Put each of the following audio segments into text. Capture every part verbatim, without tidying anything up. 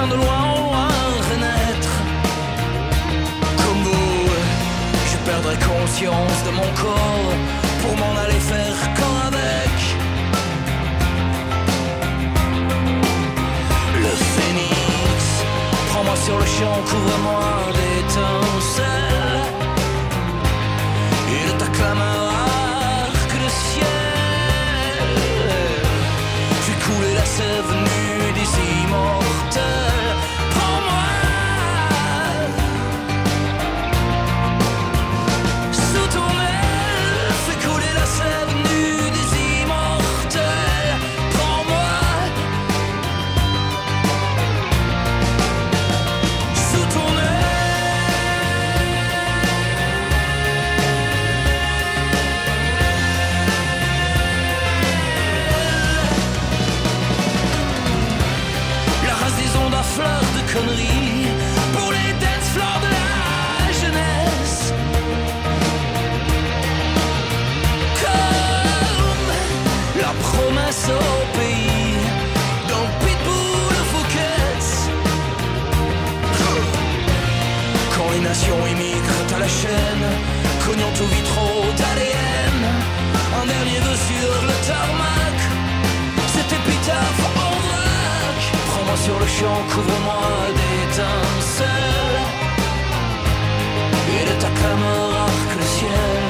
destin de loin en loin renaître. Comme vous, je perdrai conscience de mon corps pour m'en aller faire corps avec le phénix. Prends-moi sur le champ, couvre-moi d'étincelles et de ta clameur arc le ciel. Fais couler la sève nue des immortels. Prends-moi sous ton aile. Fais couler la sève nue des immortels. Prends-moi sous ton fleurs de conneries pour les dance floors de la jeunesse. Comme la promesse au pays dans Pitbull ou Fouquet's. Quand les nations émigrent à la chaîne, cognant au vitraux d'A D N, un dernier vœu sur le tarmac, cet épitaphe en vrac. Prends-moi sur le champ, couvre-moi d'étincelles et de ta clameur arc le ciel.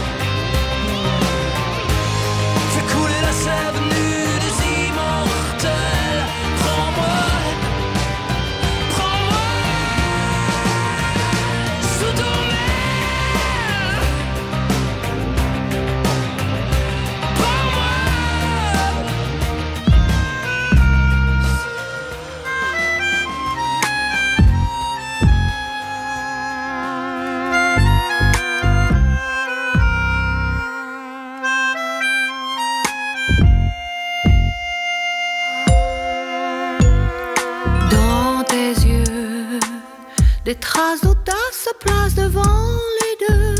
Fais couler la sève nue des immortels. Prends-moi, prends-moi sous ton aile. Prends-moi. Des traces d'audace se placent devant les deux,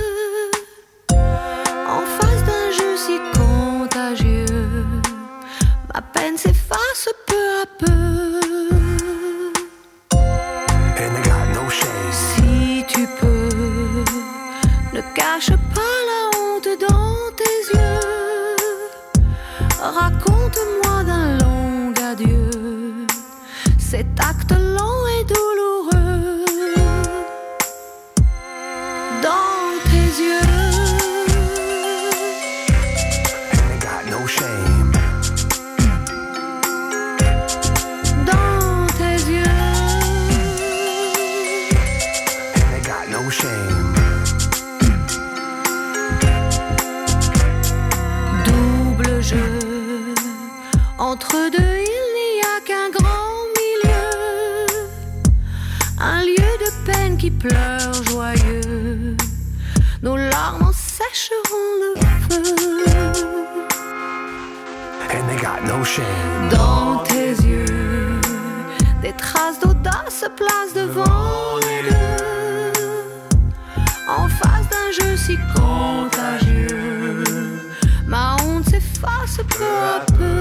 en face d'un jeu si contagieux. Ma peine s'efface peu à peu. And I got no shame. Si tu peux, ne cache pas la honte dans tes yeux. Raconte-moi d'un long adieu, cet acte lent et douloureux. Dans tes yeux, And I got no shame. dans tes yeux, And I got no shame. double jeu. Entre deux, il n'y a qu'un grand milieu, un lieu de peine qui pleure joyeux. Nos larmes en sécheront le feu. And I got no shame. Dans tes yeux, des traces d'audace se placent devant les deux, en face d'un jeu si contagieux. Ma honte s'efface peu à peu.